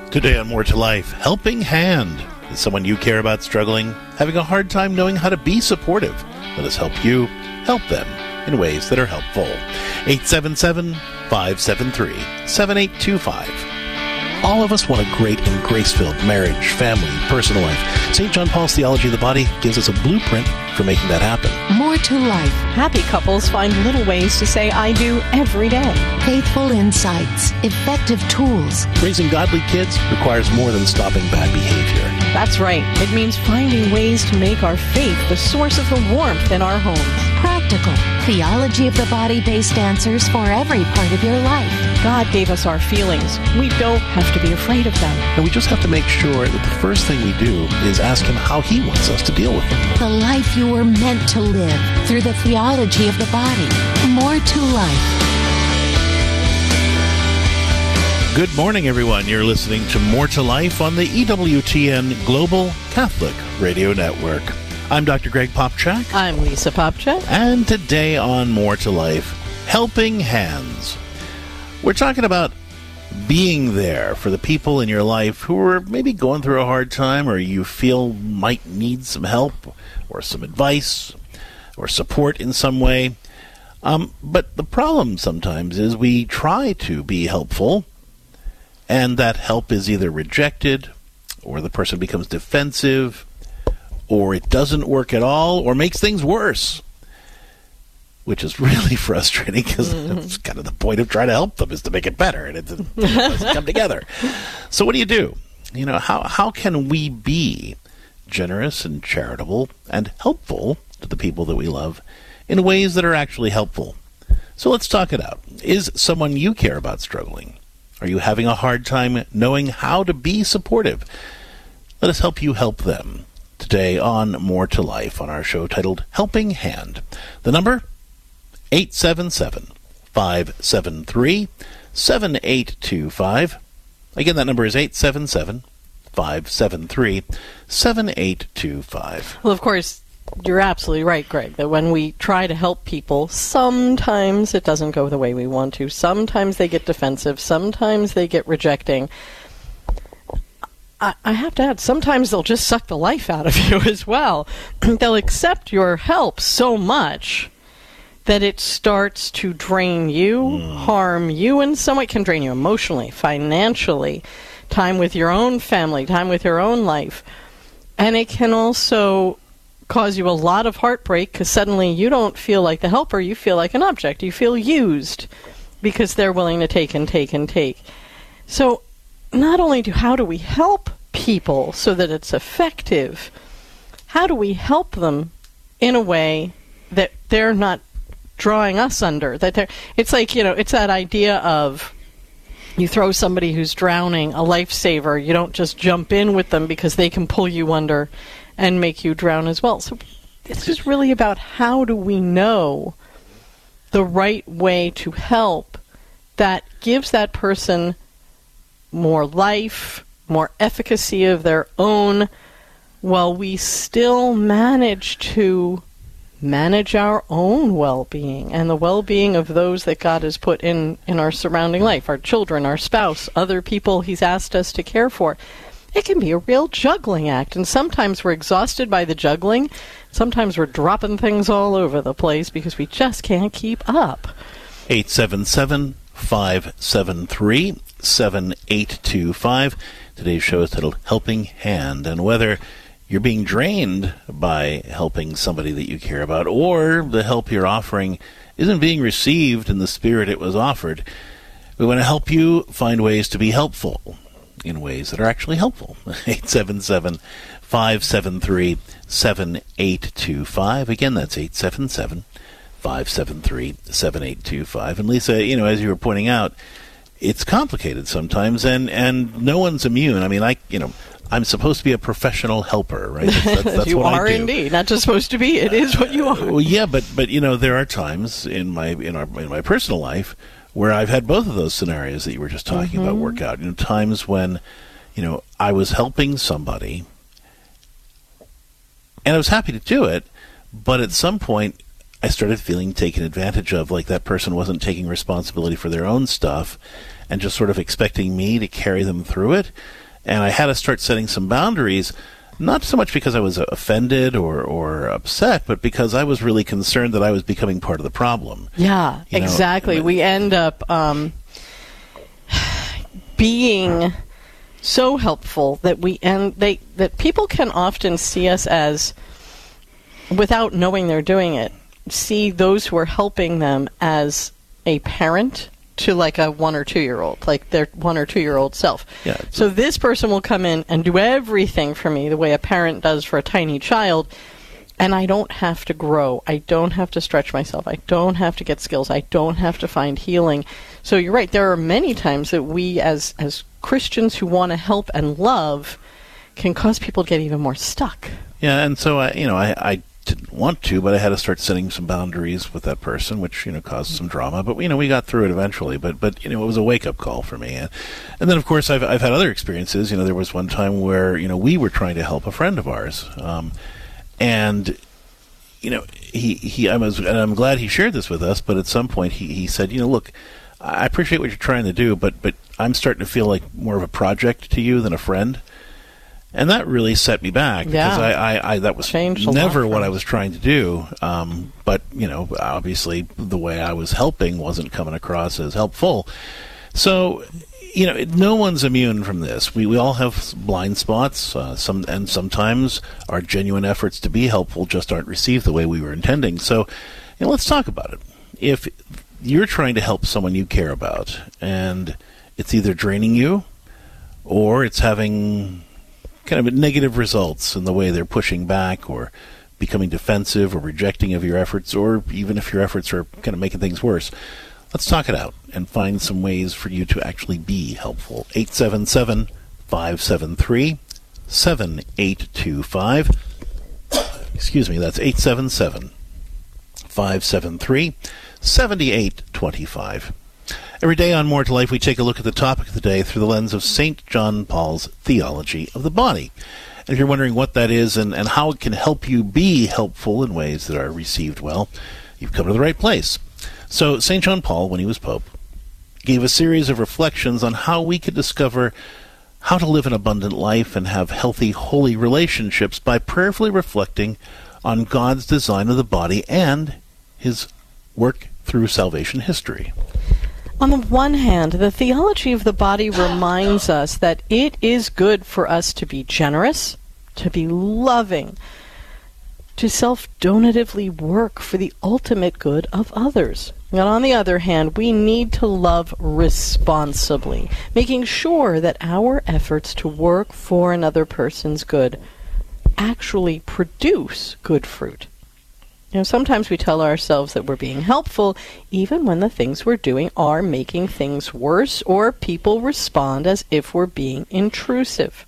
Today on More to Life, Helping Hand. Is someone you care about struggling, having a hard time knowing how to be supportive? Let us help you help them in ways that are helpful. 877-573-7825. All of us want a great and grace-filled marriage, family, personal life. St. John Paul's Theology of the Body gives us a blueprint for making that happen. More to life. Happy couples find little ways to say I do every day. Faithful insights. Effective tools. Raising godly kids requires more than stopping bad behavior. That's right. It means finding ways to make our faith the source of the warmth in our homes. Practical. Theology of the Body-based answers for every part of your life. God gave us our feelings. We don't have to be afraid of them. And we just have to make sure that the first thing we do is ask Him how He wants us to deal with them. The life you were meant to live through the theology of the body. More to life. Good morning, everyone. You're listening to More to Life on the EWTN Global Catholic Radio Network. I'm Dr. Greg Popchak. I'm Lisa Popchak. And today on More to Life, Helping Hands. We're talking about being there for the people in your life who are maybe going through a hard time, or you feel might need some help or some advice or support in some way. But the problem sometimes is we try to be helpful, and that help is either rejected, or the person becomes defensive, or it doesn't work at all, or makes things worse, which is really frustrating because it's kind of the point of trying to help them is to make it better, and it doesn't come together. So what do? You know, how can we be generous and charitable and helpful to the people that we love in ways that are actually helpful? So let's talk it out. Is someone you care about struggling? Are you having a hard time knowing how to be supportive? Let us help you help them. Today on More to Life on our show titled Helping Hand. The number? 877-573-7825. Again, that number is 877-573-7825. Well, of course, you're absolutely right, Greg, that when we try to help people, sometimes it doesn't go the way we want to. Sometimes they get defensive. Sometimes they get rejecting. I have to add, sometimes they'll just suck the life out of you as well. They'll accept your help so much that it starts to drain you, harm you in some way. It can drain you emotionally, financially, time with your own family, time with your own life. And it can also cause you a lot of heartbreak because suddenly you don't feel like the helper, you feel like an object. You feel used because they're willing to take and take and take. So not only how do we help people so that it's effective, how do we help them in a way that they're not drawing us under? It's like, it's that idea of you throw somebody who's drowning, a lifesaver. You don't just jump in with them because they can pull you under and make you drown as well. So it's just really about how do we know the right way to help that gives that person more life, more efficacy of their own, while we still manage to manage our own well-being and the well-being of those that God has put in our surrounding life, our children, our spouse, other people He's asked us to care for. It can be a real juggling act, and sometimes we're exhausted by the juggling. Sometimes we're dropping things all over the place because we just can't keep up. 877-573-7825. Today's show is titled Helping Hand, and whether you're being drained by helping somebody that you care about, or the help you're offering isn't being received in the spirit it was offered, we want to help you find ways to be helpful in ways that are actually helpful. 877-573-7825. Again, that's 877-573-7825. And Lisa, as you were pointing out, it's complicated sometimes, and no one's immune. I mean, I'm supposed to be a professional helper, right? That's you what are I do. Indeed, not just supposed to be. It is what you are. Well, yeah, but there are times in my personal life where I've had both of those scenarios that you were just talking about work out. Times when I was helping somebody, and I was happy to do it, but at some point I started feeling taken advantage of, like that person wasn't taking responsibility for their own stuff and just sort of expecting me to carry them through it. And I had to start setting some boundaries, not so much because I was offended or upset, but because I was really concerned that I was becoming part of the problem. Yeah, You know, exactly. We end up being so helpful that that people can often see us as, without knowing they're doing it, see those who are helping them as a parent to like a 1 or 2 year old, like their 1 or 2 year old self. Yeah. So this person will come in and do everything for me the way a parent does for a tiny child, and I don't have to grow. I don't have to stretch myself. I don't have to get skills. I don't have to find healing. So you're right. There are many times that we as Christians who want to help and love can cause people to get even more stuck. Yeah, and so I didn't want to, but I had to start setting some boundaries with that person, which caused some drama. But we got through it eventually. But it was a wake up call for me. And then of course I've had other experiences. There was one time where we were trying to help a friend of ours, and I'm glad he shared this with us. But at some point he said, look, I appreciate what you're trying to do, but I'm starting to feel like more of a project to you than a friend. And that really set me back, because I that was never what I was trying to do. But obviously the way I was helping wasn't coming across as helpful. So no one's immune from this. We all have blind spots. Sometimes our genuine efforts to be helpful just aren't received the way we were intending. So let's talk about it. If you're trying to help someone you care about, and it's either draining you or it's having kind of negative results in the way they're pushing back or becoming defensive or rejecting of your efforts, or even if your efforts are kind of making things worse, let's talk it out and find some ways for you to actually be helpful. 877-573-7825. Excuse me, that's 877-573-7825. Every day on More to Life, we take a look at the topic of the day through the lens of St. John Paul's theology of the body. And if you're wondering what that is and how it can help you be helpful in ways that are received well, you've come to the right place. So St. John Paul, when he was Pope, gave a series of reflections on how we could discover how to live an abundant life and have healthy, holy relationships by prayerfully reflecting on God's design of the body and his work through salvation history. On the one hand, the theology of the body reminds us that it is good for us to be generous, to be loving, to self-donatively work for the ultimate good of others. And on the other hand, we need to love responsibly, making sure that our efforts to work for another person's good actually produce good fruit. Sometimes we tell ourselves that we're being helpful, even when the things we're doing are making things worse, or people respond as if we're being intrusive.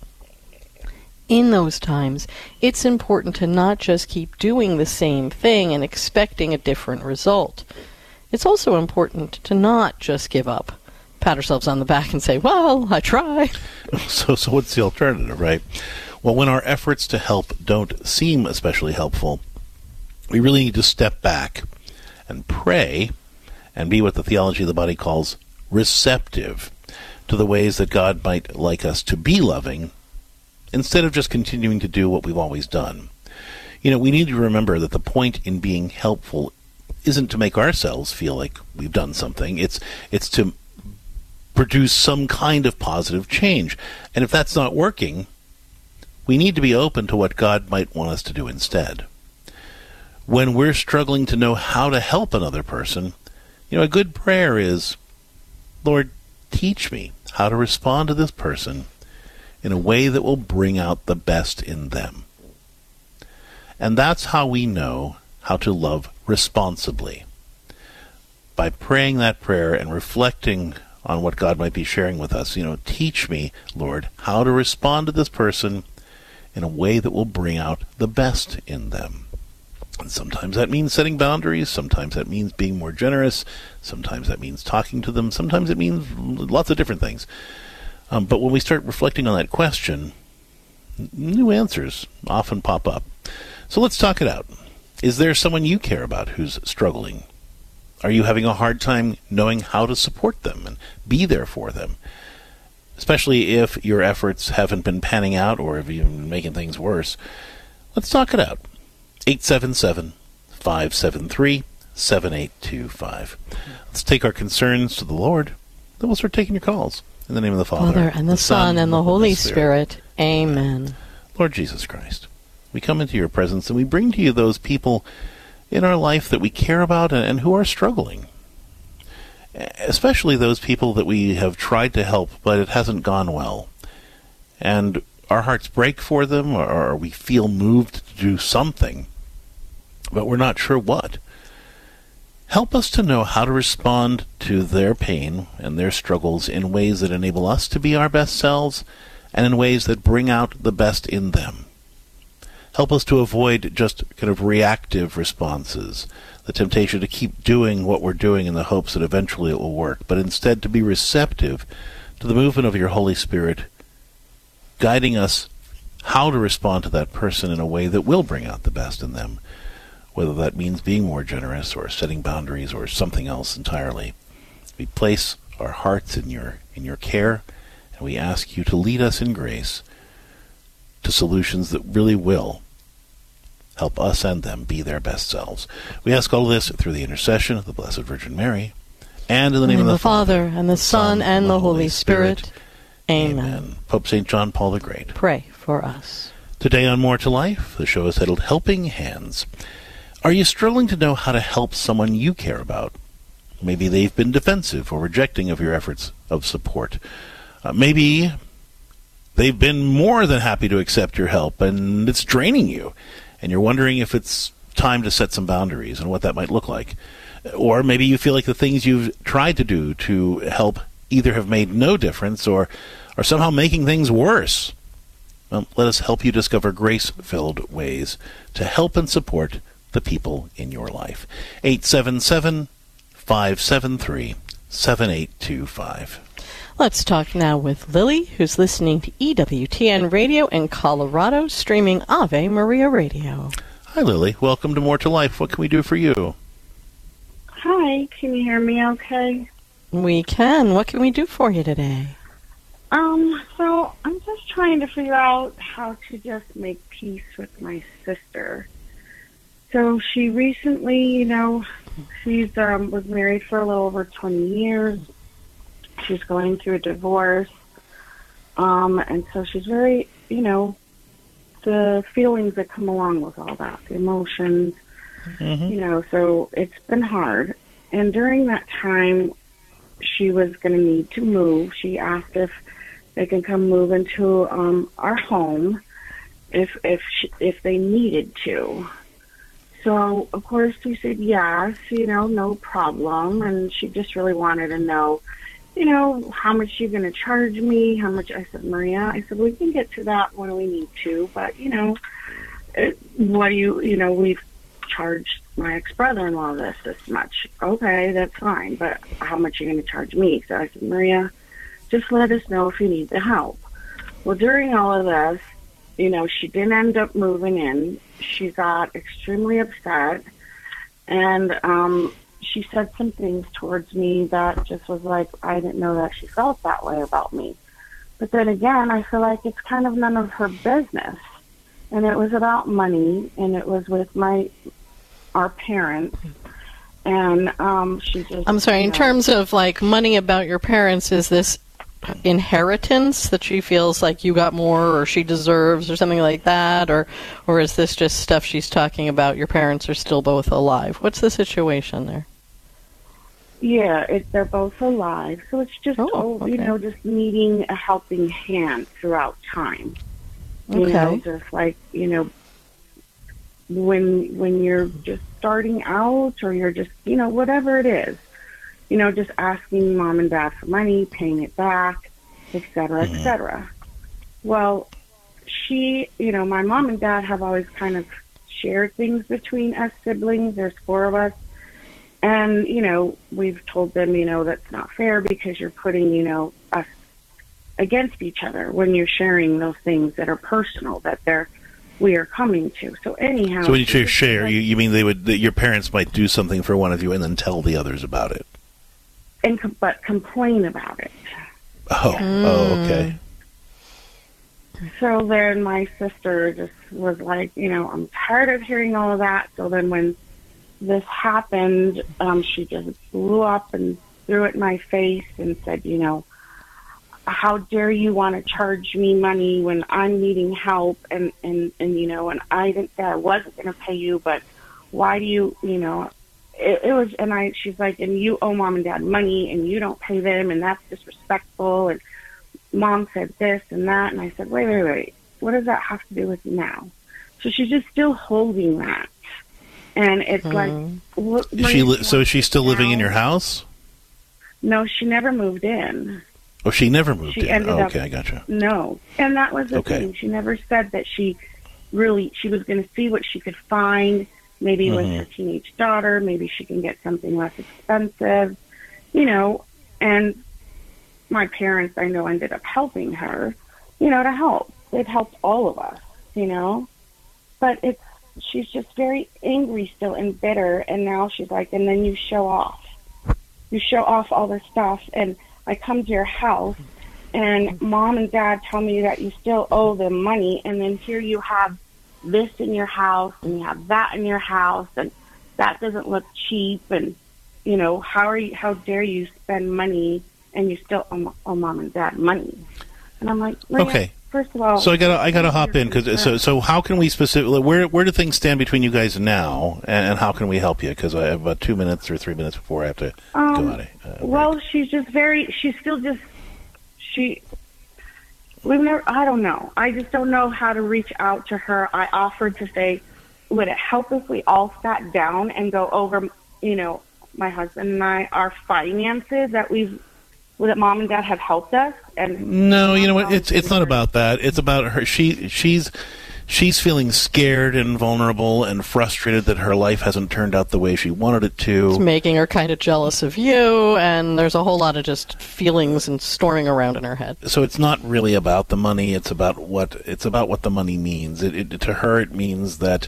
In those times, it's important to not just keep doing the same thing and expecting a different result. It's also important to not just give up, pat ourselves on the back and say, well, I tried. So what's the alternative, right? Well, when our efforts to help don't seem especially helpful, we really need to step back and pray and be what the theology of the body calls receptive to the ways that God might like us to be loving, instead of just continuing to do what we've always done. We need to remember that the point in being helpful isn't to make ourselves feel like we've done something. It's to produce some kind of positive change. And if that's not working, we need to be open to what God might want us to do instead. When we're struggling to know how to help another person, a good prayer is, Lord, teach me how to respond to this person in a way that will bring out the best in them. And that's how we know how to love responsibly. By praying that prayer and reflecting on what God might be sharing with us. Teach me, Lord, how to respond to this person in a way that will bring out the best in them. And sometimes that means setting boundaries. Sometimes that means being more generous. Sometimes that means talking to them. Sometimes it means lots of different things. But when we start reflecting on that question, new answers often pop up. So let's talk it out. Is there someone you care about who's struggling? Are you having a hard time knowing how to support them and be there for them? Especially if your efforts haven't been panning out or if you've been making things worse. Let's talk it out. 877-573-7825. Let's take our concerns to the Lord. Then we'll start taking your calls. In the name of the Father, and the Son, and the Holy Spirit. Amen. Lord Jesus Christ, we come into your presence and we bring to you those people in our life that we care about and who are struggling. Especially those people that we have tried to help, but it hasn't gone well. And our hearts break for them, or we feel moved to do something, but we're not sure what. Help us to know how to respond to their pain and their struggles in ways that enable us to be our best selves and in ways that bring out the best in them. Help us to avoid just kind of reactive responses, the temptation to keep doing what we're doing in the hopes that eventually it will work, but instead to be receptive to the movement of your Holy Spirit, guiding us how to respond to that person in a way that will bring out the best in them, whether that means being more generous or setting boundaries or something else entirely. We place our hearts in your care, and we ask you to lead us in grace to solutions that really will help us and them be their best selves. We ask all this through the intercession of the Blessed Virgin Mary, and in the name of the Father, and the Son, and the Holy Spirit. Amen. Pope St. John Paul the Great, pray for us. Today on More to Life, the show is titled Helping Hands. Are you struggling to know how to help someone you care about? Maybe they've been defensive or rejecting of your efforts of support. Maybe they've been more than happy to accept your help, and it's draining you, and you're wondering if it's time to set some boundaries and what that might look like. Or maybe you feel like the things you've tried to do to help either have made no difference or are somehow making things worse. Well, let us help you discover grace-filled ways to help and support the people in your life. 877-573-7825. Let's talk now with Lily, who's listening to EWTN Radio in Colorado, streaming Ave Maria Radio. Hi, Lily. Welcome to More to Life. What can we do for you? Hi. Can you hear me okay? We can. What can we do for you today? So I'm just trying to figure out how to just make peace with my sister. So she recently, she's was married for a little over 20 years. She's going through a divorce. And so she's very, the feelings that come along with all that, the emotions, so it's been hard. And during that time, she was going to need to move. She asked if they can come move into our home if they needed to. So, of course, we said yes, no problem. And she just really wanted to know, how much you're going to charge me, how much. I said, Maria, we can get to that when we need to. But, what do you, we've charged my ex-brother-in-law this much. Okay, that's fine. But how much are you going to charge me? So I said, Maria, just let us know if you need the help. Well, during all of this, she didn't end up moving in. She got extremely upset, and she said some things towards me that just was like, I didn't know that she felt that way about me. But then again, I feel like it's kind of none of her business. And it was about money, and it was with our parents. And she just... I'm sorry, in terms of, money about your parents, is this inheritance that she feels like you got more or she deserves or something like that, or is this just stuff she's talking about your parents are still both alive? What's the situation there? Yeah, they're both alive, so it's just just needing a helping hand throughout time. Just like when you're just starting out, or you're just whatever it is. Just asking mom and dad for money, paying it back, et cetera, et cetera. Well, my mom and dad have always kind of shared things between us siblings. There's 4 of us. And, we've told them, that's not fair because you're putting, us against each other when you're sharing those things that are personal, that they're, we are coming to. So anyhow. So when you say share, you mean your parents might do something for one of you and then tell the others about it? But complain about it. Oh, okay. So then my sister just was like, I'm tired of hearing all of that. So then when this happened, she just blew up and threw it in my face and said, how dare you want to charge me money when I'm needing help? And I didn't say I wasn't going to pay you, but why do you, it was, and she's like, and you owe mom and dad money and you don't pay them and that's disrespectful. And mom said this and that. And I said, wait. What does that have to do with now? So she's just still holding that. And it's like, so is she still living in your house? No, she never moved in. Oh, she never moved in. Okay, I gotcha. No. And that was the thing. She never said that she was going to see what she could find, maybe with her teenage daughter, maybe she can get something less expensive, and my parents, I know, ended up helping her, to help. It helped all of us, but she's just very angry still and bitter, and now she's like, and then you show off all this stuff, and I come to your house, and mom and dad tell me that you still owe them money, and then here you have this in your house, and you have that in your house, and that doesn't look cheap, and, how dare you spend money, and you still owe mom and dad money. And I'm like, okay. First of all, so I gotta hop in because so how can we specifically where do things stand between you guys now, and how can we help you? Because I have about 2 minutes or 3 minutes before I have to go out. Well, she's I don't know. I just don't know how to reach out to her. I offered to say, would it help if we all sat down and go over, my husband and I, our finances that mom and dad have helped us? And no, you know what? It's not about that. It's about her. She's feeling scared and vulnerable and frustrated that her life hasn't turned out the way she wanted it to. It's making her kind of jealous of you, and there's a whole lot of just feelings and storming around in her head. So it's not really about the money. It's about what the money means. To her, it means that,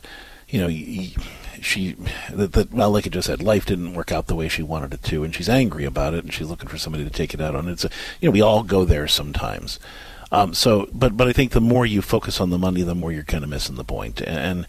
well, like I just said, life didn't work out the way she wanted it to, and she's angry about it, and she's looking for somebody to take it out on. We all go there sometimes. But I think the more you focus on the money, the more you're kind of missing the point. And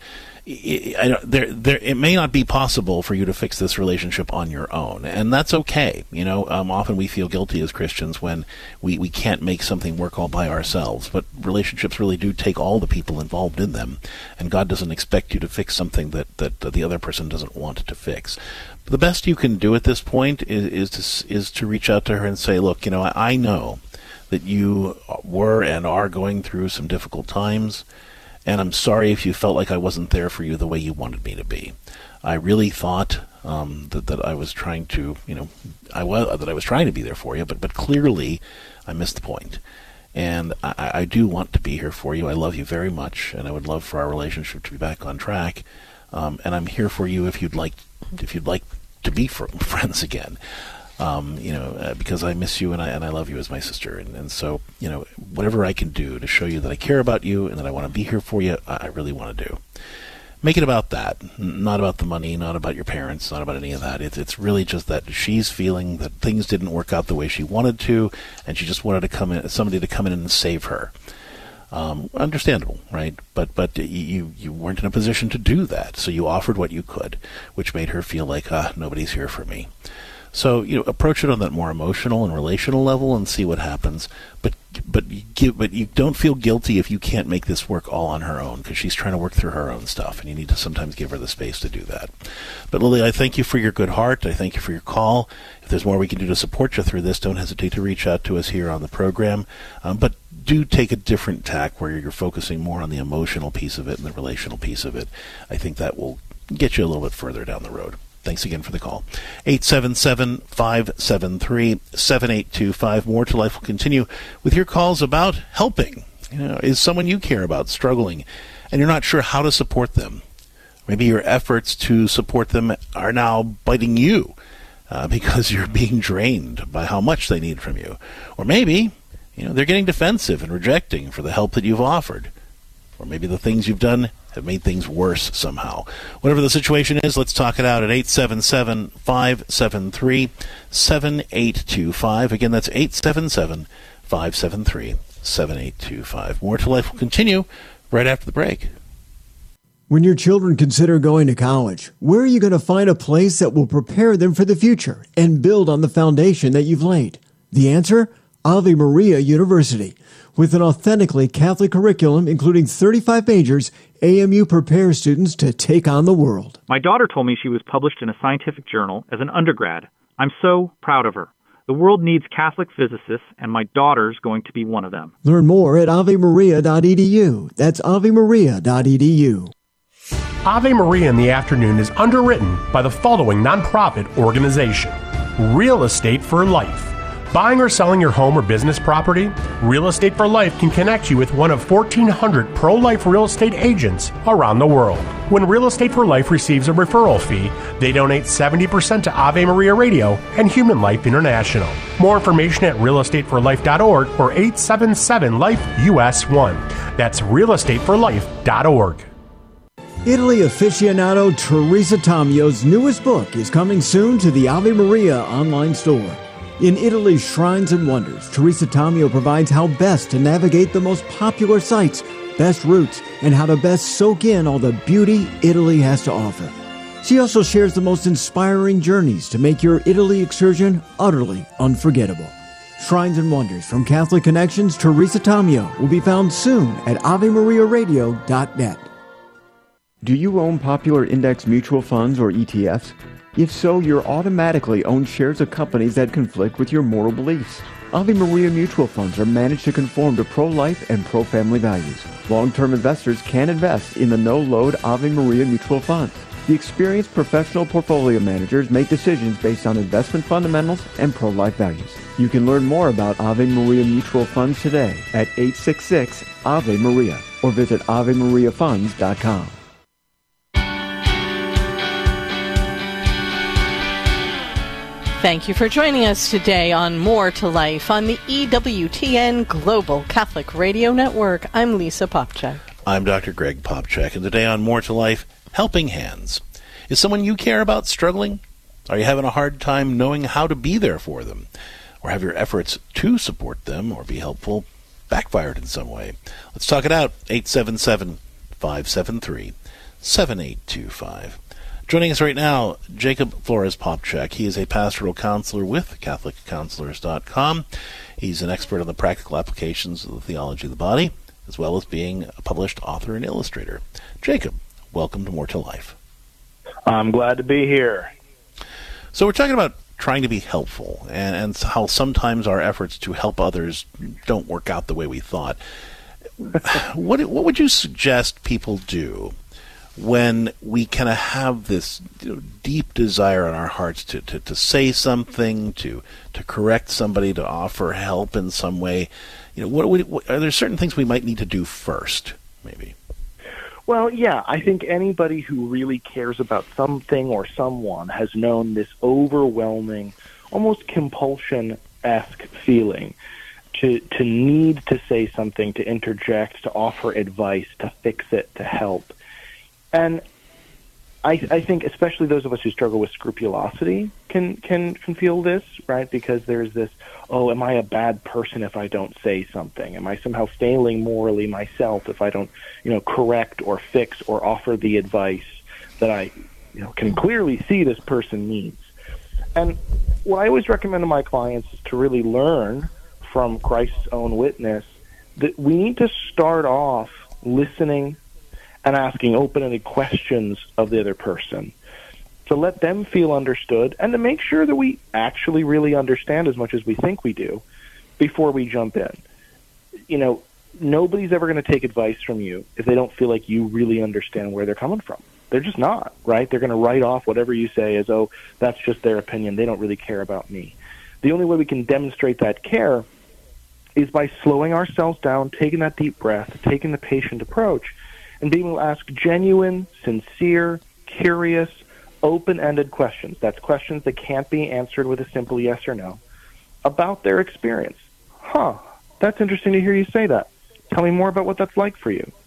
it may not be possible for you to fix this relationship on your own, and that's okay. Often we feel guilty as Christians when we can't make something work all by ourselves. But relationships really do take all the people involved in them, and God doesn't expect you to fix something that the other person doesn't want to fix. But the best you can do at this point is to reach out to her and say, look, I know that you were and are going through some difficult times, and I'm sorry if you felt like I wasn't there for you the way you wanted me to be. I really thought that I was trying to, I was trying to be there for you, but clearly I missed the point. And I do want to be here for you. I love you very much, and I would love for our relationship to be back on track. And I'm here for you if you'd like to be friends again. Because I miss you and I love you as my sister. And so, whatever I can do to show you that I care about you and that I want to be here for you, I really want to do. Make it about that, not about the money, not about your parents, not about any of that. It's really just that she's feeling that things didn't work out the way she wanted to, and she just wanted somebody to come in and save her. Understandable, right? But you weren't in a position to do that, so you offered what you could, which made her feel like, nobody's here for me. So, approach it on that more emotional and relational level and see what happens. But you don't feel guilty if you can't make this work all on her own, because she's trying to work through her own stuff, and you need to sometimes give her the space to do that. But Lily, I thank you for your good heart. I thank you for your call. If there's more we can do to support you through this, don't hesitate to reach out to us here on the program. But do take a different tack where you're focusing more on the emotional piece of it and the relational piece of it. I think that will get you a little bit further down the road. Thanks again for the call. 877-573-7825. More to Life will continue with your calls about helping. Is someone you care about struggling and you're not sure how to support them? Maybe your efforts to support them are now biting you because you're being drained by how much they need from you. Or maybe, they're getting defensive and rejecting for the help that you've offered. Or maybe the things you've done have made things worse somehow. Whatever the situation is, let's talk it out at 877-573-7825. Again, that's 877-573-7825. More to Life will continue right after the break. When your children consider going to college, where are you going to find a place that will prepare them for the future and build on the foundation that you've laid? The answer? Ave Maria University. With an authentically Catholic curriculum, including 35 majors, AMU prepares students to take on the world. My daughter told me she was published in a scientific journal as an undergrad. I'm so proud of her. The world needs Catholic physicists, and my daughter's going to be one of them. Learn more at avemaria.edu. That's avemaria.edu. Ave Maria in the Afternoon is underwritten by the following nonprofit organization: Real Estate for Life. Buying or selling your home or business property? Real Estate for Life can connect you with one of 1,400 pro-life real estate agents around the world. When Real Estate for Life receives a referral fee, they donate 70% to Ave Maria Radio and Human Life International. More information at realestateforlife.org or 877-LIFE-US1. That's realestateforlife.org. Italy aficionado Teresa Tomio's newest book is coming soon to the Ave Maria online store. In Italy's Shrines and Wonders, Teresa Tomio provides how best to navigate the most popular sites, best routes, and how to best soak in all the beauty Italy has to offer. She also shares the most inspiring journeys to make your Italy excursion utterly unforgettable. Shrines and Wonders from Catholic Connections, Teresa Tomio will be found soon at AveMariaRadio.net. Do you own popular index mutual funds or ETFs? If so, you're automatically owned shares of companies that conflict with your moral beliefs. Ave Maria mutual funds are managed to conform to pro-life and pro-family values. Long-term investors can invest in the no-load Ave Maria mutual funds. The experienced professional portfolio managers make decisions based on investment fundamentals and pro-life values. You can learn more about Ave Maria mutual funds today at 866-AVE-MARIA or visit AveMariaFunds.com. Thank you for joining us today on More to Life on the EWTN Global Catholic Radio Network. I'm Lisa Popchak. I'm Dr. Greg Popchak, and today on More to Life, Helping Hands. Is someone you care about struggling? Are you having a hard time knowing how to be there for them? Or have your efforts to support them or be helpful backfired in some way? Let's talk it out. 877-573-7825. Joining us right now, Jacob Flores Popchak. He is a pastoral counselor with CatholicCounselors.com. He's an expert on the practical applications of the theology of the body, as well as being a published author and illustrator. Jacob, welcome to More to Life. I'm glad to be here. So we're talking about trying to be helpful and how sometimes our efforts to help others don't work out the way we thought. What would you suggest people do when we kind of have this deep desire in our hearts to say something, to correct somebody, to offer help in some way? What are there certain things we might need to do first, maybe? Well, yeah, I think anybody who really cares about something or someone has known this overwhelming, almost compulsion-esque feeling to need to say something, to interject, to offer advice, to fix it, to help. And I think especially those of us who struggle with scrupulosity can feel this, right? Because there's this, oh, am I a bad person if I don't say something? Am I somehow failing morally myself if I don't, correct or fix or offer the advice that I, can clearly see this person needs? And what I always recommend to my clients is to really learn from Christ's own witness that we need to start off listening and asking open-ended questions of the other person to let them feel understood and to make sure that we actually really understand as much as we think we do before we jump in. Nobody's ever going to take advice from you if they don't feel like you really understand where they're coming from. They're just not, right? They're going to write off whatever you say as, oh, that's just their opinion. They don't really care about me. The only way we can demonstrate that care is by slowing ourselves down, taking that deep breath, taking the patient approach, and being able to ask genuine, sincere, curious, open-ended questions. That's questions that can't be answered with a simple yes or no about their experience. That's interesting to hear you say that. Tell me more about what that's like for you.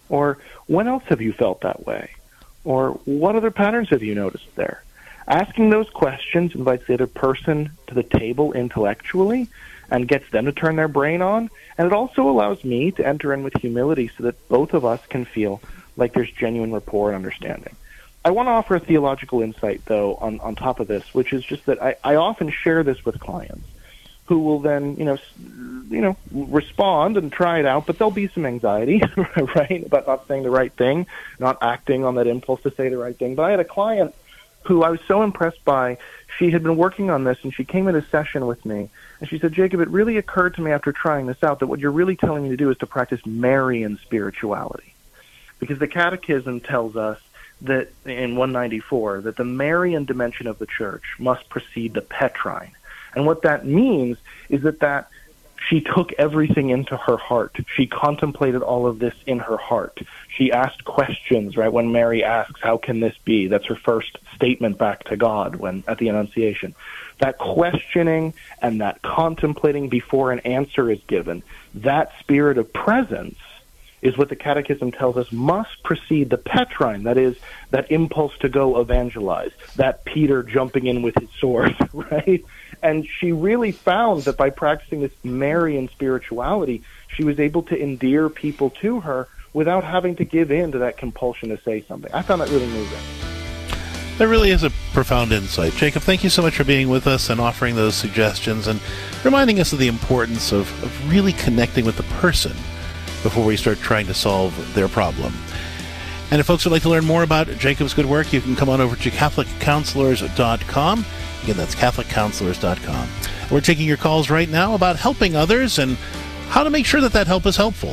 Or when else have you felt that way? Or what other patterns have you noticed there? Asking those questions invites the other person to the table intellectually and gets them to turn their brain on. And it also allows me to enter in with humility so that both of us can feel like there's genuine rapport and understanding. I want to offer a theological insight, though, on top of this, which is just that I often share this with clients who will then, respond and try it out, but there'll be some anxiety, right, about not saying the right thing, not acting on that impulse to say the right thing. But I had a client who I was so impressed by. She had been working on this, and she came into session with me, and she said, Jacob, it really occurred to me after trying this out that what you're really telling me to do is to practice Marian spirituality. Because the Catechism tells us that in 194, that the Marian dimension of the Church must precede the Petrine. And what that means is that she took everything into her heart. She contemplated all of this in her heart. She asked questions, right? When Mary asks, how can this be? That's her first statement back to God when at the Annunciation. That questioning and that contemplating before an answer is given, that spirit of presence is what the Catechism tells us must precede the Petrine, that is, that impulse to go evangelize, that Peter jumping in with his sword, right? And she really found that by practicing this Marian spirituality, she was able to endear people to her without having to give in to that compulsion to say something. I found that really moving. That really is a profound insight. Jacob, thank you so much for being with us and offering those suggestions and reminding us of the importance of really connecting with the person before we start trying to solve their problem. And if folks would like to learn more about Jacob's good work, you can come on over to CatholicCounselors.com. Again, that's CatholicCounselors.com. We're taking your calls right now about helping others and how to make sure that help is helpful.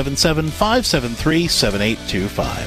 877-573-7825.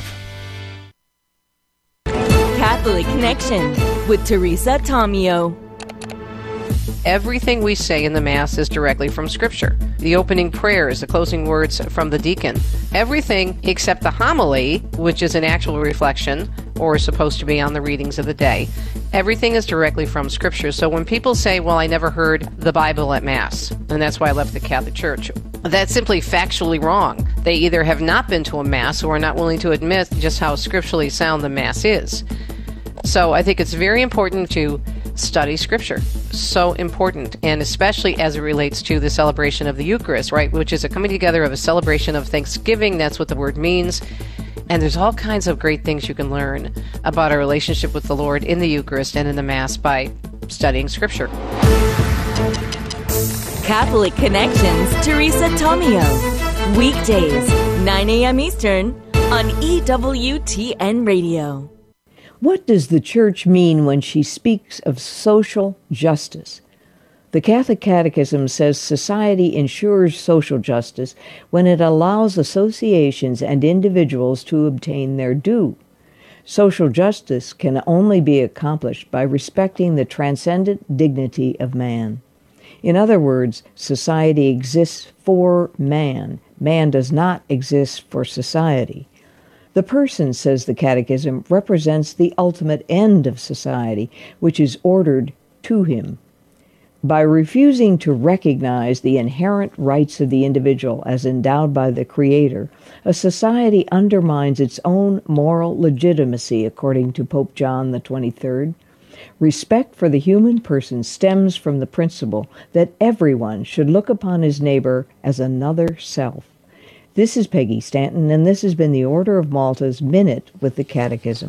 Catholic Connection with Teresa Tomeo. Everything we say in the Mass is directly from Scripture. The opening prayers, the closing words from the deacon. Everything except the homily, which is an actual reflection or is supposed to be on the readings of the day. Everything is directly from Scripture. So when people say, well, I never heard the Bible at Mass, and that's why I left the Catholic Church, that's simply factually wrong. They either have not been to a Mass or are not willing to admit just how scripturally sound the Mass is. So I think it's very important to study Scripture. So important, and especially as it relates to the celebration of the Eucharist, right, which is a coming together of a celebration of Thanksgiving. That's what the word means. And there's all kinds of great things you can learn about our relationship with the Lord in the Eucharist and in the Mass by studying Scripture. Catholic Connections, Teresa Tomeo. Weekdays, 9 a.m. Eastern on EWTN Radio. What does the Church mean when she speaks of social justice? The Catholic Catechism says society ensures social justice when it allows associations and individuals to obtain their due. Social justice can only be accomplished by respecting the transcendent dignity of man. In other words, society exists for man. Man does not exist for society. The person, says the Catechism, represents the ultimate end of society, which is ordered to him. By refusing to recognize the inherent rights of the individual as endowed by the Creator, a society undermines its own moral legitimacy, according to Pope John XXIII. Respect for the human person stems from the principle that everyone should look upon his neighbor as another self. This is Peggy Stanton, and this has been the Order of Malta's Minute with the Catechism.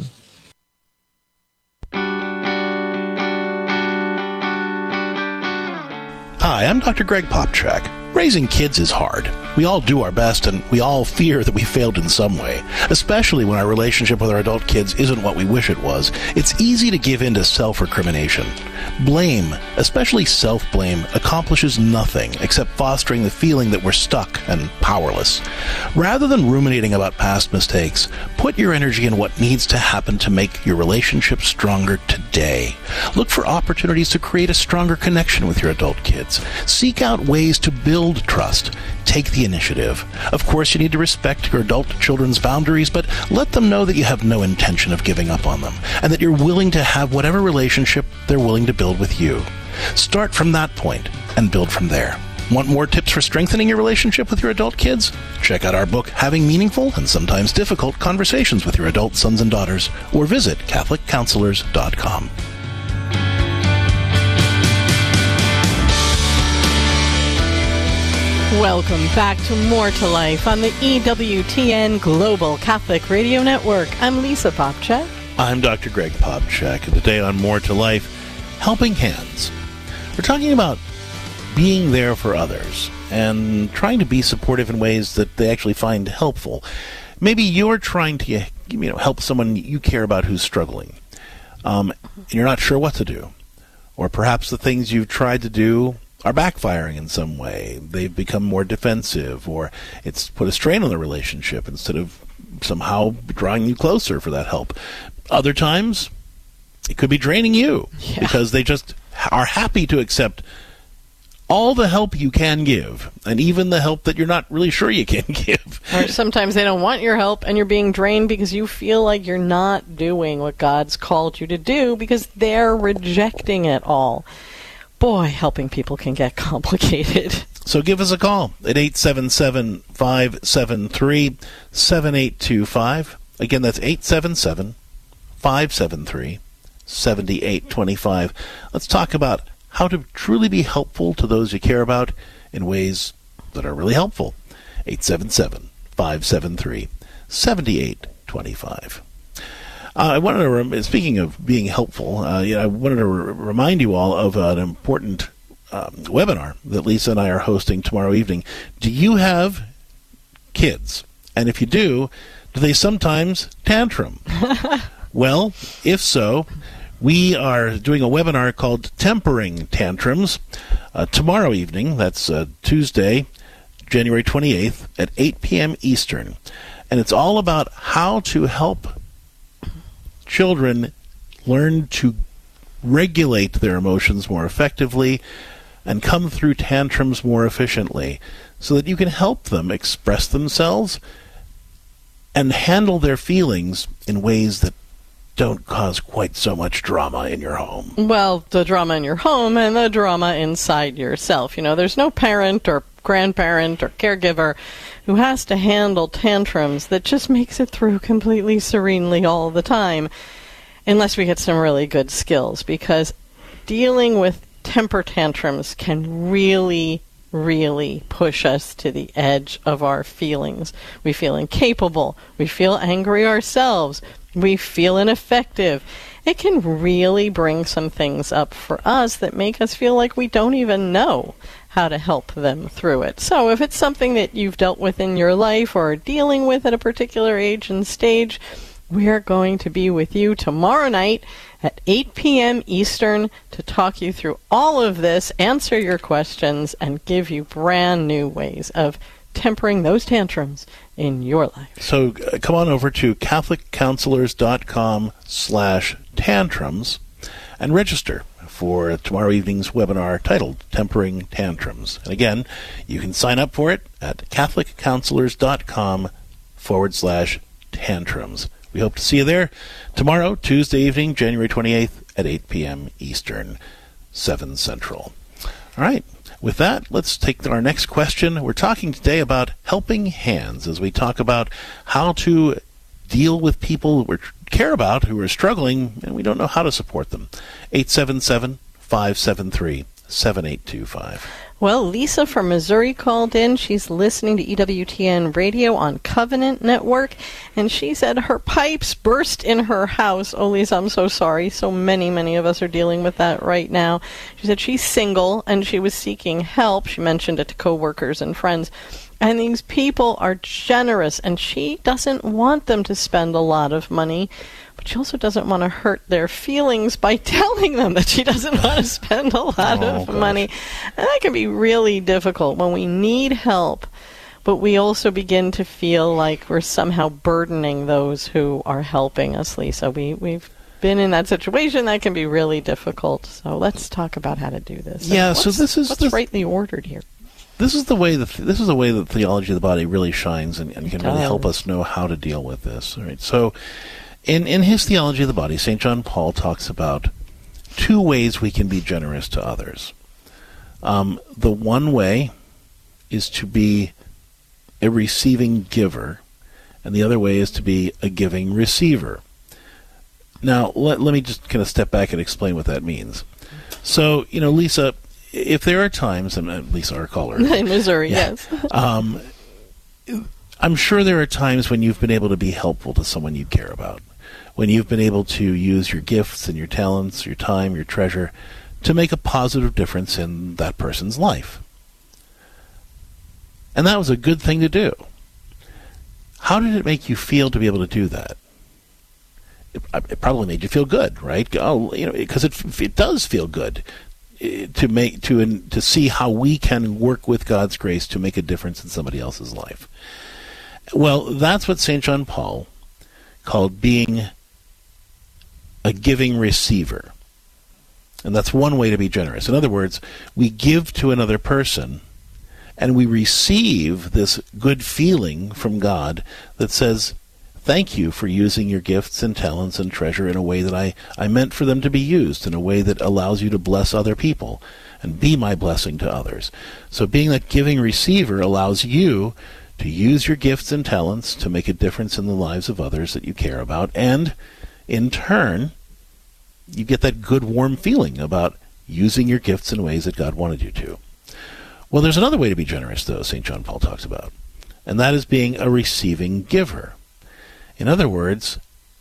Hi, I'm Dr. Greg Popchak. Raising kids is hard. We all do our best, and we all fear that we failed in some way, especially when our relationship with our adult kids isn't what we wish it was. It's easy to give in to self-recrimination. Blame, especially self-blame, accomplishes nothing except fostering the feeling that we're stuck and powerless. Rather than ruminating about past mistakes, put your energy in what needs to happen to make your relationship stronger today. Look for opportunities to create a stronger connection with your adult kids. Seek out ways to build trust. Take the initiative. Of course, you need to respect your adult children's boundaries, but let them know that you have no intention of giving up on them, and that you're willing to have whatever relationship they're willing to build with you. Start from that point and build from there. Want more tips for strengthening your relationship with your adult kids? Check out our book, Having Meaningful and Sometimes Difficult Conversations with Your Adult Sons and Daughters, or visit CatholicCounselors.com. Welcome back to More to Life on the EWTN Global Catholic Radio Network. I'm Lisa Popcak. I'm Dr. Greg Popcak, and today on More to Life, Helping Hands. We're talking about being there for others and trying to be supportive in ways that they actually find helpful. Maybe you're trying to help someone you care about who's struggling, and you're not sure what to do. Or perhaps the things you've tried to do are backfiring in some way. They've become more defensive, or it's put a strain on the relationship instead of somehow drawing you closer for that help. Other times, it could be draining you because they just are happy to accept all the help you can give, and even the help that you're not really sure you can give. Or sometimes they don't want your help, and you're being drained because you feel like you're not doing what God's called you to do because they're rejecting it all. Boy, helping people can get complicated. So give us a call at 877-573-7825. Again, that's 877-573-7825. Let's talk about how to truly be helpful to those you care about in ways that are really helpful. 877-573-7825. I wanted to, speaking of being helpful, I wanted to remind you all of an important webinar that Lisa and I are hosting tomorrow evening. Do you have kids? And if you do they sometimes tantrum? Well, if so, we are doing a webinar called Tempering Tantrums tomorrow evening. That's Tuesday, January 28th at 8 p.m. Eastern. And it's all about how to help children learn to regulate their emotions more effectively and come through tantrums more efficiently so that you can help them express themselves and handle their feelings in ways that don't cause quite so much drama in your home. Well, the drama in your home and the drama inside yourself. There's no parent or grandparent or caregiver who has to handle tantrums that just makes it through completely serenely all the time, unless we get some really good skills, because dealing with temper tantrums can really push us to the edge of our feelings. We feel incapable. We feel angry ourselves. We feel ineffective. It can really bring some things up for us that make us feel like we don't even know how to help them through it. So if it's something that you've dealt with in your life or are dealing with at a particular age and stage, we're going to be with you tomorrow night at 8 p.m. Eastern to talk you through all of this, answer your questions, and give you brand new ways of tempering those tantrums in your life. So come on over to CatholicCounselors.com/tantrums and register for tomorrow evening's webinar titled Tempering Tantrums. And again, you can sign up for it at CatholicCounselors.com/tantrums. We hope to see you there tomorrow, Tuesday evening, January 28th at 8 p.m. Eastern, 7 Central. All right. With that, let's take our next question. We're talking today about helping hands as we talk about how to deal with people we care about who are struggling and we don't know how to support them. 877-573-7825. Well, Lisa from Missouri called in. She's listening to EWTN Radio on Covenant Network, and she said her pipes burst in her house. Oh, Lisa, I'm so sorry. So many of us are dealing with that right now. She said she's single, and she was seeking help. She mentioned it to coworkers and friends. And these people are generous, and she doesn't want them to spend a lot of money, but she also doesn't want to hurt their feelings by telling them that she doesn't want to spend a lot of money. And that can be really difficult when we need help, but we also begin to feel like we're somehow burdening those who are helping us, Lisa. We've been in that situation. That can be really difficult. So let's talk about how to do this. Yeah, so what's rightly ordered here? This is the way that theology of the body really shines and can really help us know how to deal with this. All right. So in his theology of the body, St. John Paul talks about two ways we can be generous to others. The one way is to be a receiving giver, and the other way is to be a giving receiver. Now, let me just kind of step back and explain what that means. So, Lisa, if there are times, and Lisa, our caller. In Missouri, yes. I'm sure there are times when you've been able to be helpful to someone you care about, when you've been able to use your gifts and your talents, your time, your treasure, to make a positive difference in that person's life. And that was a good thing to do. How did it make you feel to be able to do that? It probably made you feel good, right? Because it does feel good to see how we can work with God's grace to make a difference in somebody else's life. Well, that's what St. John Paul called being a giving receiver. And that's one way to be generous. In other words, we give to another person, and we receive this good feeling from God that says, thank you for using your gifts and talents and treasure in a way that I meant for them to be used, in a way that allows you to bless other people and be my blessing to others. So being that giving receiver allows you to use your gifts and talents to make a difference in the lives of others that you care about, and in turn, you get that good, warm feeling about using your gifts in ways that God wanted you to. Well, there's another way to be generous, though, St. John Paul talks about, and that is being a receiving giver. In other words,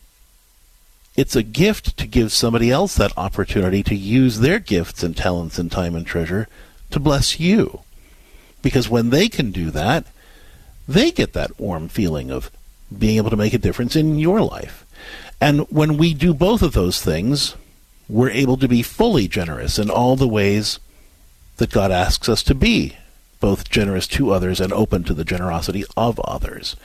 it's a gift to give somebody else that opportunity to use their gifts and talents and time and treasure to bless you. Because when they can do that, they get that warm feeling of being able to make a difference in your life. And when we do both of those things, we're able to be fully generous in all the ways that God asks us to be, both generous to others and open to the generosity of others.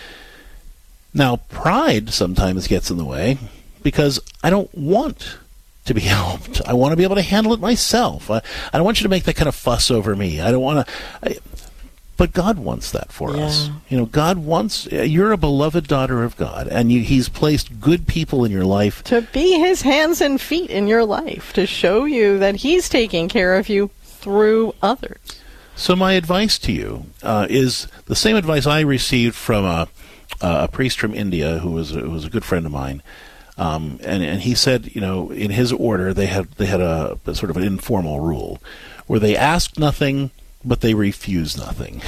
Now, pride sometimes gets in the way because I don't want to be helped. I want to be able to handle it myself. I don't want you to make that kind of fuss over me. I don't want to... But God wants that for us. God wants... You're a beloved daughter of God, and He's placed good people in your life. To be His hands and feet in your life, to show you that He's taking care of you through others. So my advice to you is the same advice I received from a priest from India who was a good friend of mine. And he said, in his order, they had a sort of an informal rule where they asked nothing, but they refused nothing.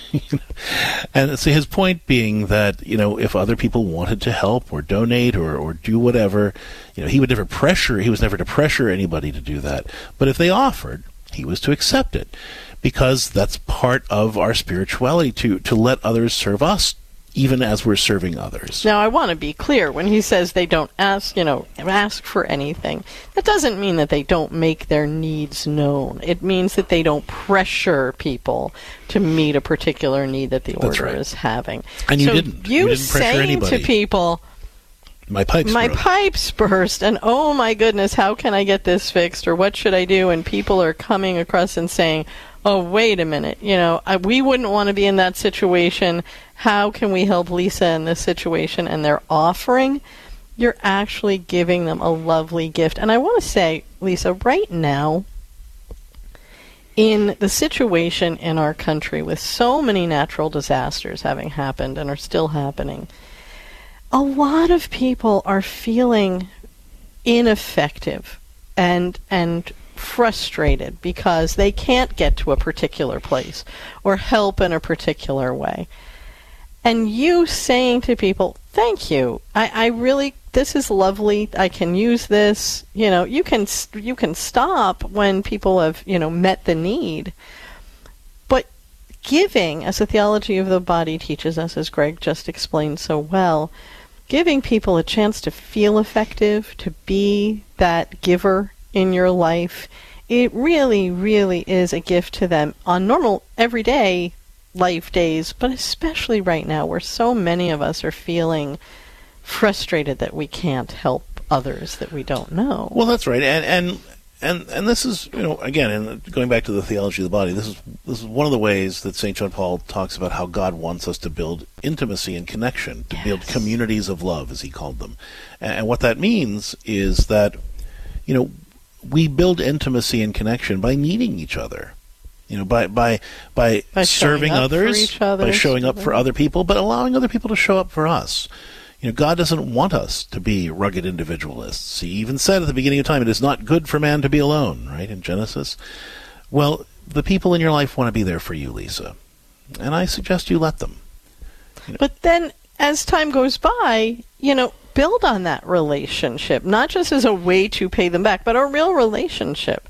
And so his point being that, if other people wanted to help or donate or do whatever, he was never to pressure anybody to do that. But if they offered, he was to accept it, because that's part of our spirituality, to let others serve us, even as we're serving others. Now, I want to be clear. When he says they don't ask for anything, that doesn't mean that they don't make their needs known. It means that they don't pressure people to meet a particular need that the order is having. And you didn't pressure saying anybody. To people, my pipes burst, and oh my goodness, how can I get this fixed, or what should I do? And people are coming across and saying, oh, wait a minute, we wouldn't want to be in that situation. How can we help Lisa in this situation? And they're offering. You're actually giving them a lovely gift. And I want to say, Lisa, right now, in the situation in our country with so many natural disasters having happened and are still happening, a lot of people are feeling ineffective and frustrated because they can't get to a particular place or help in a particular way. And you saying to people, thank you, I really, this is lovely, I can use this, you can stop when people have, met the need. But giving, as the theology of the body teaches us, as Greg just explained so well, giving people a chance to feel effective, to be that giver in your life, it really, really is a gift to them on normal, everyday life days, but especially right now where so many of us are feeling frustrated that we can't help others that we don't know. Well, that's right. And this is, again, and going back to the theology of the body, this is one of the ways that St. John Paul talks about how God wants us to build intimacy and connection, to build communities of love, as he called them. And what that means is that, we build intimacy and connection by needing each other. by serving others, by showing up for other people, but allowing other people to show up for us. God doesn't want us to be rugged individualists. He even said at the beginning of time, it is not good for man to be alone, right, in Genesis. Well, the people in your life want to be there for you, Lisa, and I suggest you let them. But then, as time goes by, build on that relationship, not just as a way to pay them back, but a real relationship.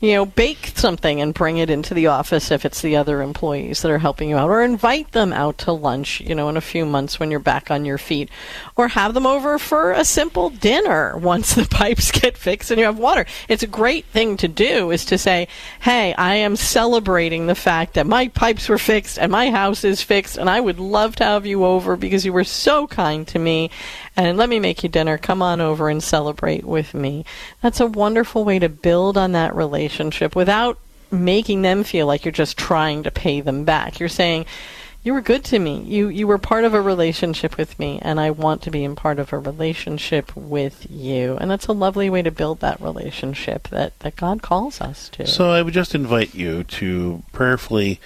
Bake something and bring it into the office if it's the other employees that are helping you out, or invite them out to lunch, in a few months when you're back on your feet, or have them over for a simple dinner once the pipes get fixed and you have water. It's a great thing to do, is to say, hey, I am celebrating the fact that my pipes were fixed and my house is fixed, and I would love to have you over because you were so kind to me, and let me make you dinner. Come on over and celebrate with me. That's a wonderful way to build on that relationship without making them feel like you're just trying to pay them back. You're saying, you were good to me. You were part of a relationship with me, and I want to be in part of a relationship with you. And that's a lovely way to build that relationship that God calls us to. So I would just invite you to prayerfully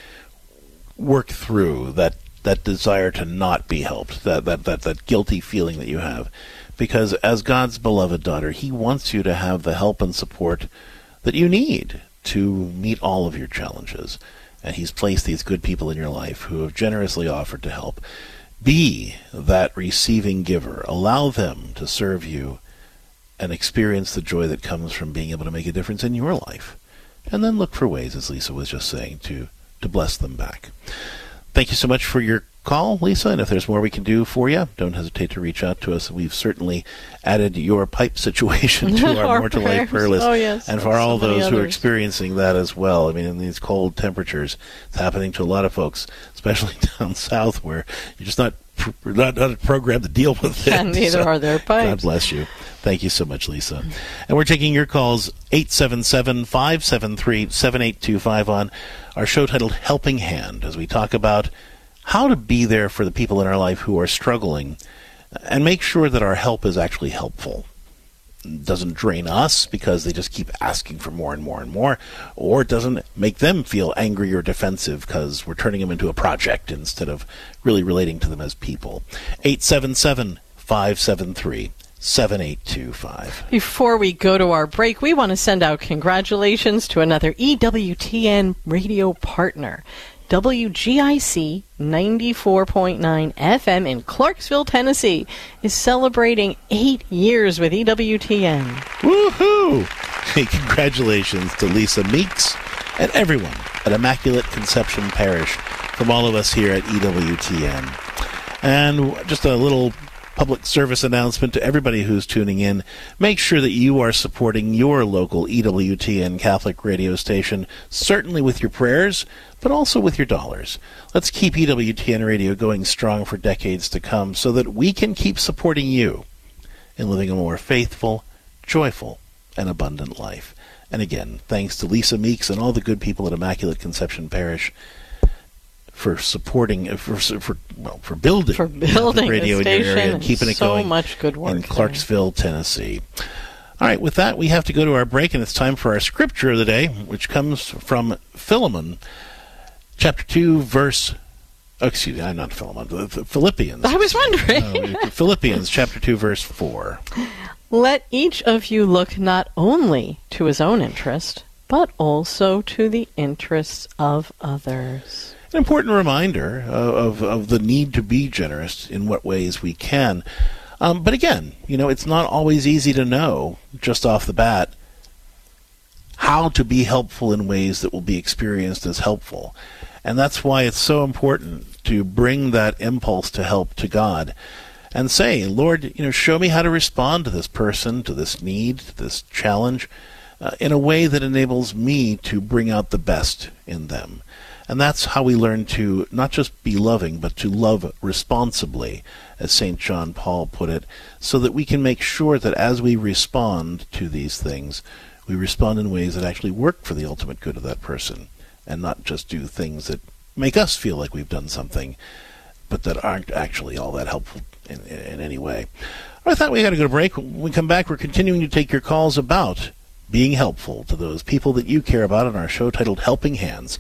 work through that desire to not be helped, that guilty feeling that you have. Because as God's beloved daughter, He wants you to have the help and support that you need to meet all of your challenges. And He's placed these good people in your life who have generously offered to help. Be that receiving giver. Allow them to serve you and experience the joy that comes from being able to make a difference in your life. And then look for ways, as Lisa was just saying, to bless them back. Thank you so much for your call, Lisa, and if there's more we can do for you, don't hesitate to reach out to us. We've certainly added your pipe situation to our More to Life prayer list. Oh, yes. And for all those who are experiencing that as well. I mean, in these cold temperatures, it's happening to a lot of folks, especially down south, where you're just not programmed to deal with it. And neither are their pipes. God bless you. Thank you so much, Lisa. And we're taking your calls, 877-573-7825 on our show titled Helping Hand, as we talk about how to be there for the people in our life who are struggling and make sure that our help is actually helpful. It doesn't drain us because they just keep asking for more and more and more, or it doesn't make them feel angry or defensive because we're turning them into a project instead of really relating to them as people. 877-573-7825. Before we go to our break, we want to send out congratulations to another EWTN radio partner. WGIC 94.9 FM in Clarksville, Tennessee is celebrating 8 years with EWTN. Woohoo! Hey, congratulations to Lisa Meeks and everyone at Immaculate Conception Parish from all of us here at EWTN. And just a little public service announcement to everybody who's tuning in. Make sure that you are supporting your local EWTN Catholic radio station, certainly with your prayers, but also with your dollars. Let's keep EWTN radio going strong for decades to come so that we can keep supporting you in living a more faithful, joyful, and abundant life. And again, thanks to Lisa Meeks and all the good people at Immaculate Conception Parish for supporting, for building the radio in your area and keeping it going much good work in Clarksville, Tennessee. All right, with that, we have to go to our break, and it's time for our scripture of the day, which comes from Philemon, chapter 2, verse... Oh, excuse me, not Philemon, Philippians. I was wondering. Philippians, chapter 2, verse 4. Let each of you look not only to his own interest, but also to the interests of others. An important reminder of the need to be generous in what ways we can. But again, it's not always easy to know just off the bat how to be helpful in ways that will be experienced as helpful. And that's why it's so important to bring that impulse to help to God and say, Lord, show me how to respond to this person, to this need, to this challenge, in a way that enables me to bring out the best in them. And that's how we learn to not just be loving, but to love responsibly, as St. John Paul put it, so that we can make sure that as we respond to these things, we respond in ways that actually work for the ultimate good of that person, and not just do things that make us feel like we've done something, but that aren't actually all that helpful in any way. I thought we had to go to break. When we come back, we're continuing to take your calls about being helpful to those people that you care about on our show titled Helping Hands.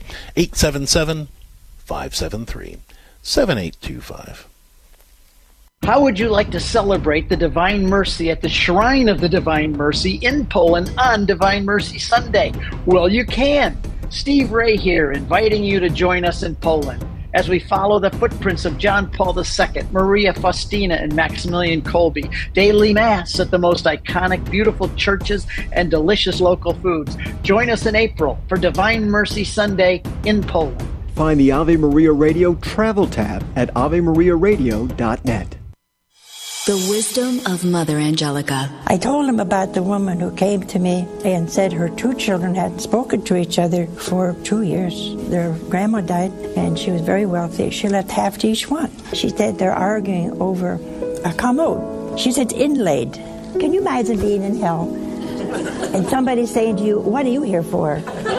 877-573-7825. How would you like to celebrate the Divine Mercy at the Shrine of the Divine Mercy in Poland on Divine Mercy Sunday? Well, you can. Steve Ray here, inviting you to join us in Poland as we follow the footprints of John Paul II, Maria Faustina, and Maximilian Kolbe. Daily Mass at the most iconic, beautiful churches and delicious local foods. Join us in April for Divine Mercy Sunday in Poland. Find the Ave Maria Radio travel tab at AveMariaRadio.net. The wisdom of Mother Angelica. I told him about the woman who came to me and said her two children hadn't spoken to each other for 2 years. Their grandma died, and she was very wealthy. She left half to each one. She said they're arguing over a commode. She said it's inlaid. Can you imagine being in hell and somebody saying to you, "What are you here for?"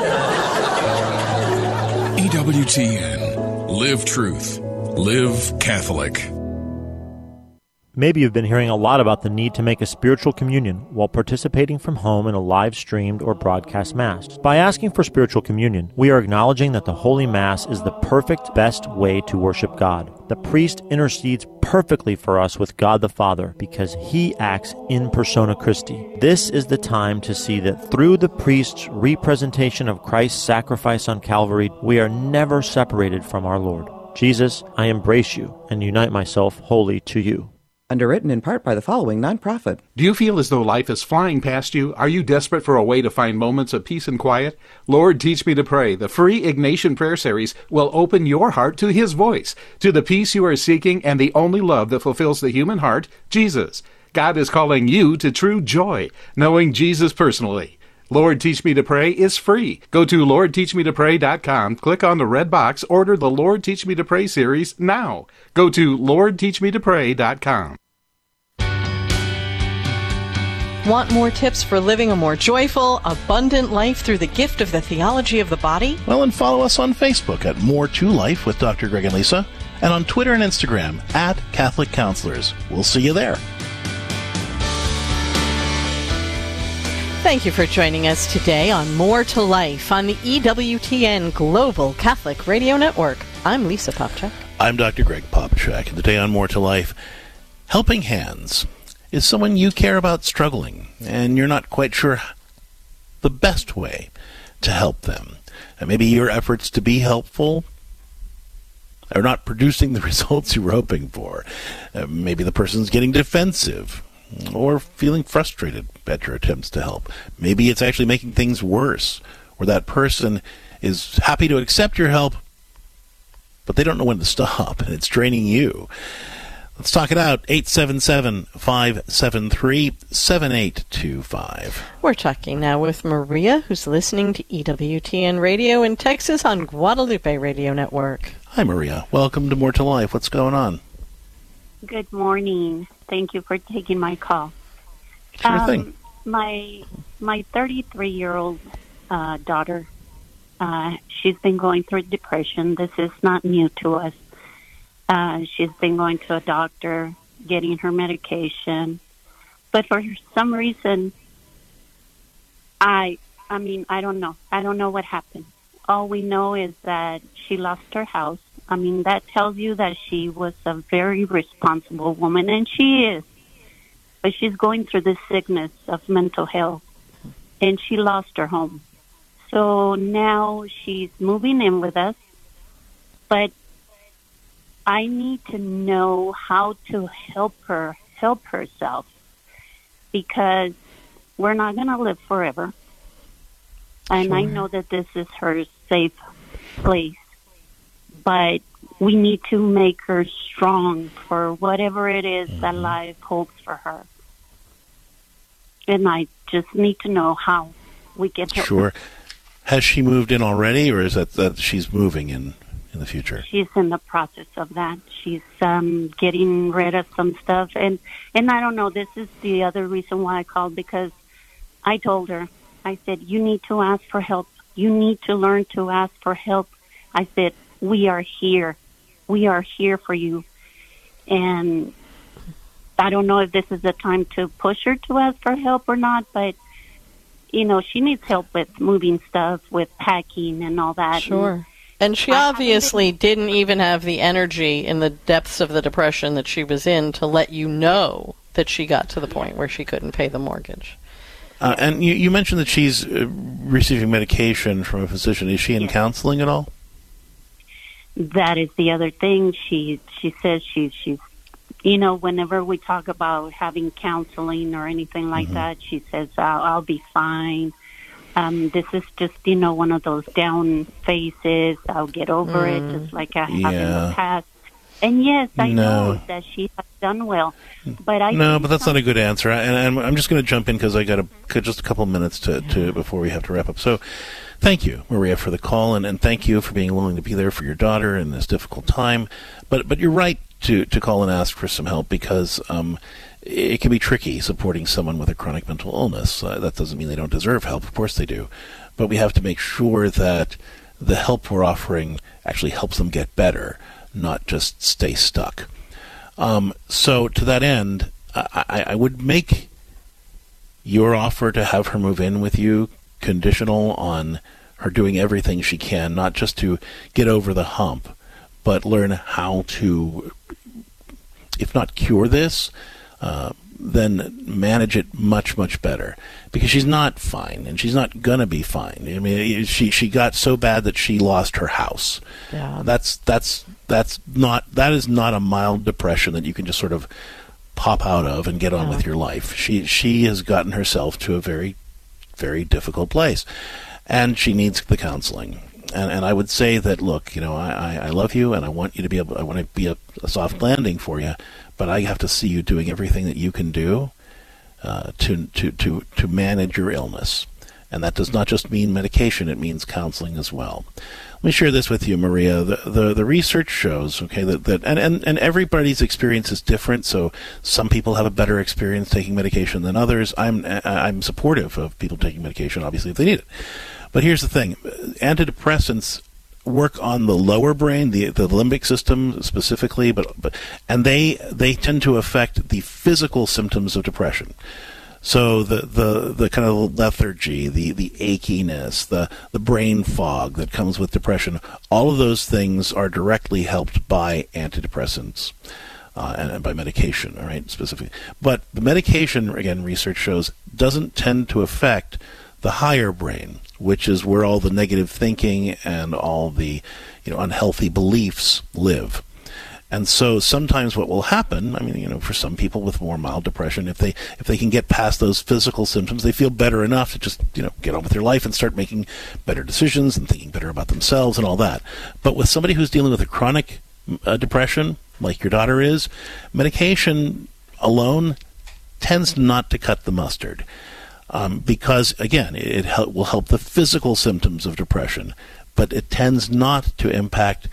EWTN. Live truth. Live Catholic. Maybe you've been hearing a lot about the need to make a spiritual communion while participating from home in a live-streamed or broadcast Mass. By asking for spiritual communion, we are acknowledging that the Holy Mass is the perfect, best way to worship God. The priest intercedes perfectly for us with God the Father because he acts in persona Christi. This is the time to see that through the priest's representation of Christ's sacrifice on Calvary, we are never separated from our Lord. Jesus, I embrace you and unite myself wholly to you. Underwritten in part by the following nonprofit. Do you feel as though life is flying past you? Are you desperate for a way to find moments of peace and quiet? Lord, Teach Me to Pray, the free Ignatian prayer series, will open your heart to His voice, to the peace you are seeking and the only love that fulfills the human heart, Jesus. God is calling you to true joy, knowing Jesus personally. Lord, Teach Me to Pray is free. Go to LordTeachMeToPray.com, click on the red box, order the Lord Teach Me to Pray series now. Go to LordTeachMeToPray.com. Want more tips for living a more joyful, abundant life through the gift of the theology of the body? Well, and follow us on Facebook at More to Life with Dr. Greg and Lisa, and on Twitter and Instagram at Catholic Counselors. We'll see you there. Thank you for joining us today on More to Life on the EWTN Global Catholic Radio Network. I'm Lisa Popchak. I'm Dr. Greg Popchak. And today on More to Life, Helping Hands is someone you care about struggling, and you're not quite sure the best way to help them. And maybe your efforts to be helpful are not producing the results you were hoping for. Maybe the person's getting defensive or feeling frustrated at your attempts to help. Maybe it's actually making things worse, or that person is happy to accept your help, but they don't know when to stop, and it's draining you. Let's talk it out. 877-573-7825. We're talking now with Maria, who's listening to EWTN Radio in Texas on Guadalupe Radio Network. Hi, Maria. Welcome to More to Life. What's going on? Good morning. Thank you for taking my call. Sure thing. My 33-year-old daughter, she's been going through depression. This is not new to us. She's been going to a doctor, getting her medication. But for some reason, I don't know. I don't know what happened. All we know is that she lost her house. I mean, that tells you that she was a very responsible woman, and she is. But she's going through this sickness of mental health, and she lost her home. So now she's moving in with us, but I need to know how to help her help herself, because we're not going to live forever. And sure. I know that this is her safe place, but we need to make her strong for whatever it is that life holds for her. And I just need to know how we can help Sure. her. Has she moved in already, or is that she's moving in the future? She's in the process of that. She's getting rid of some stuff. And I don't know, this is the other reason why I called, because I told her, I said, you need to ask for help. You need to learn to ask for help. I said, we are here. We are here for you. And I don't know if this is the time to push her to ask for help or not, but she needs help with moving stuff, with packing and all that. Sure. And she obviously didn't even have the energy in the depths of the depression that she was in to let you know that she got to the point where she couldn't pay the mortgage. And you mentioned that she's receiving medication from a physician. Is she in counseling at all? That is the other thing. She says she's whenever we talk about having counseling or anything like that, she says, I'll be fine. This is just, one of those down phases. I'll get over it, just like I have in the past. And yes, I know that she has done well. But but that's not a good answer. And I'm just going to jump in because I got just a couple minutes to before we have to wrap up. So thank you, Maria, for the call, and thank you for being willing to be there for your daughter in this difficult time. But you're right to call and ask for some help because it can be tricky supporting someone with a chronic mental illness. That doesn't mean they don't deserve help. Of course they do. But we have to make sure that the help we're offering actually helps them get better, not just stay stuck. So to that end, I would make your offer to have her move in with you conditional on her doing everything she can, not just to get over the hump, but learn how to, if not cure this, then manage it much, much better. Because she's not fine, and she's not going to be fine. I mean, she got so bad that she lost her house. Yeah. That is not a mild depression that you can just sort of pop out of and get on with your life. She has gotten herself to a very, very difficult place, and she needs the counseling. And I would say that, look, I love you, and I want you to be able. I want to be a soft landing for you, but I have to see you doing everything that you can do to manage your illness, and that does not just mean medication; it means counseling as well. Let me share this with you, Maria. The research shows, that and everybody's experience is different. So some people have a better experience taking medication than others. I'm supportive of people taking medication, obviously, if they need it. But here's the thing: antidepressants work on the lower brain, the limbic system specifically, and they tend to affect the physical symptoms of depression. So the kind of lethargy, the achiness, the brain fog that comes with depression, all of those things are directly helped by antidepressants and by medication, all right, specifically. But the medication, again, research shows, doesn't tend to affect the higher brain, which is where all the negative thinking and all the unhealthy beliefs live. And so sometimes what will happen, for some people with more mild depression, if they can get past those physical symptoms, they feel better enough to just, get on with their life and start making better decisions and thinking better about themselves and all that. But with somebody who's dealing with a chronic depression, like your daughter is, medication alone tends not to cut the mustard. Because, again, it will help the physical symptoms of depression, but it tends not to impact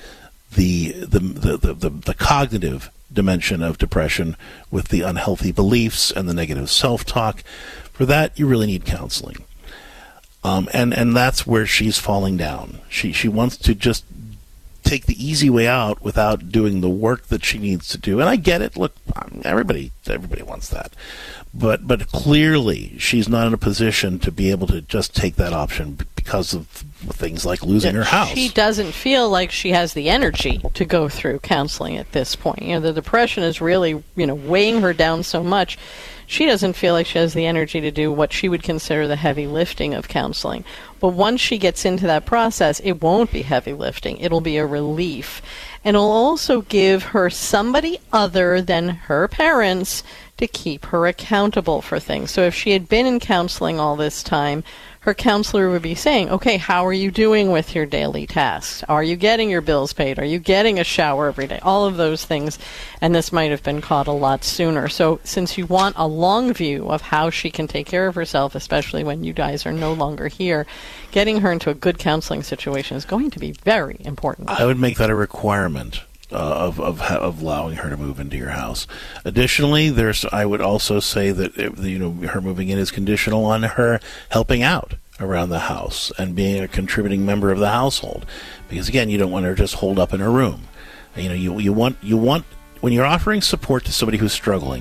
the cognitive dimension of depression with the unhealthy beliefs and the negative self-talk. For that, you really need counseling. And that's where she's falling down. She wants to just take the easy way out without doing the work that she needs to do. And I get it. Look, everybody wants that. But clearly she's not in a position to be able to just take that option because of things like losing her house. She doesn't feel like she has the energy to go through counseling at this point. The depression is really, weighing her down so much. She doesn't feel like she has the energy to do what she would consider the heavy lifting of counseling. But once she gets into that process, it won't be heavy lifting. It'll be a relief. And it'll also give her somebody other than her parents to keep her accountable for things. So if she had been in counseling all this time, her counselor would be saying, okay, how are you doing with your daily tasks? Are you getting your bills paid? Are you getting a shower every day? All of those things. And this might have been caught a lot sooner. So since you want a long view of how she can take care of herself, especially when you guys are no longer here, getting her into a good counseling situation is going to be very important. I would make that a requirement. Of allowing her to move into your house. Additionally, I would also say that her moving in is conditional on her helping out around the house and being a contributing member of the household. Because again, you don't want her just holed up in her room. You want when you're offering support to somebody who's struggling,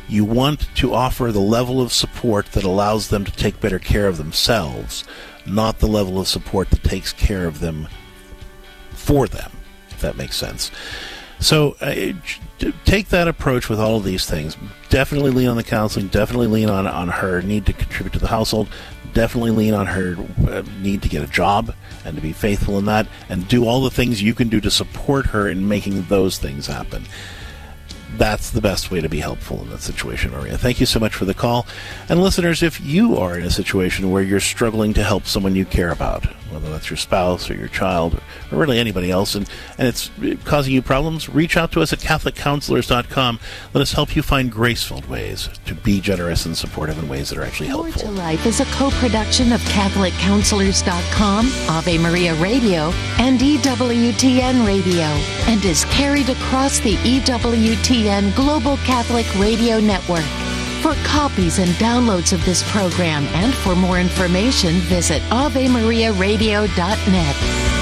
You want to offer the level of support that allows them to take better care of themselves, not the level of support that takes care of them for them, if that makes sense. So take that approach with all of these things. Definitely lean on the counseling. Definitely lean on her need to contribute to the household. Definitely lean on her need to get a job and to be faithful in that. And do all the things you can do to support her in making those things happen. That's the best way to be helpful in that situation, Maria. Thank you so much for the call. And listeners, if you are in a situation where you're struggling to help someone you care about, whether that's your spouse or your child or really anybody else, and it's causing you problems, reach out to us at CatholicCounselors.com. Let us help you find grace-filled ways to be generous and supportive in ways that are actually helpful. More to Life is a co-production of CatholicCounselors.com, Ave Maria Radio, and EWTN Radio, and is carried across the EWTN Global Catholic Radio Network. For copies and downloads of this program and for more information, visit AveMariaRadio.net.